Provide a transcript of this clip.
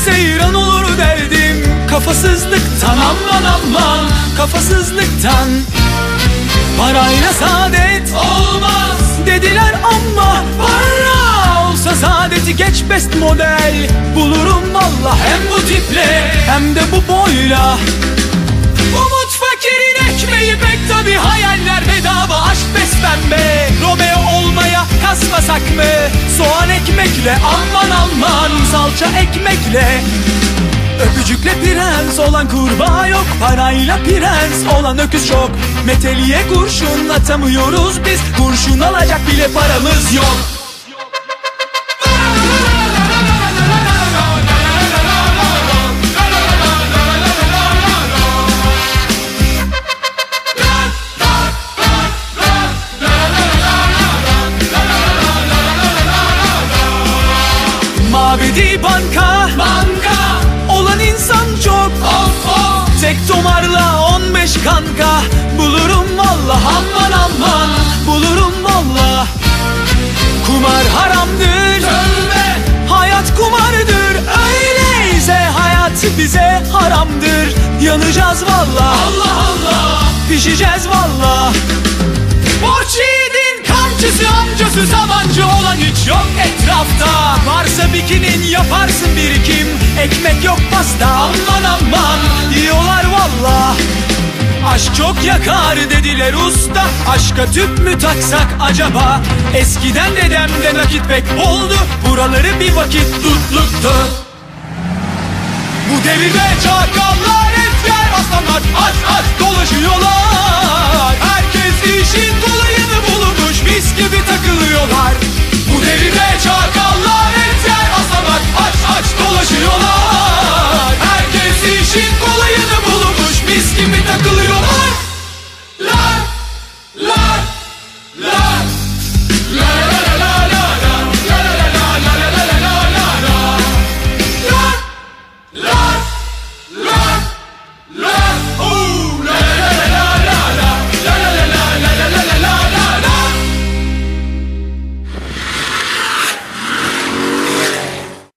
seyran olur derdim kafasızlıktan, aman aman kafasızlıktan. Parayla saadet olmaz dediler ama para olsa saadeti geç best model bulurum valla, hem bu tiple hem de bu boyla. Umut fakirin ekmeği pek tabi, hayaller bedava, aşk besbembe. Romeo olmaya kasmasak mı? Soğan ekmekle, aman aman salça ekmekle. Öpücükle prens olan kurbağa yok, parayla prens olan öküz çok. Meteliğe kurşun atamıyoruz biz, kurşun alacak bile paramız yok. Mabedi banka, olan insan çok. Tek tomarla 15 kanka bulurum valla, aman aman bulurum valla. Kumar haramdır, tövbe, hayat kumardır. Öyleyse hayat bize haramdır. Yanacağız valla, Allah Allah, pişeceğiz valla. Borç yiğidin kamçısı, amcası, sabancı olan hiç yok etrafta. Varsa bikinin yaparsın birikim, ekmek yok pasta, aman aman diyorlar valla. Aşk çok yakar dediler usta, aşka tüp mü taksak acaba? Eskiden dedemde nakit pek boldu, buraları bir vakit tutluktu. Bu devirde çakallar, etler, aslanlar aç dolaşıyorlar. Herkes işin kolayını bulmuş, mis gibi takılıyorlar. Bu devirde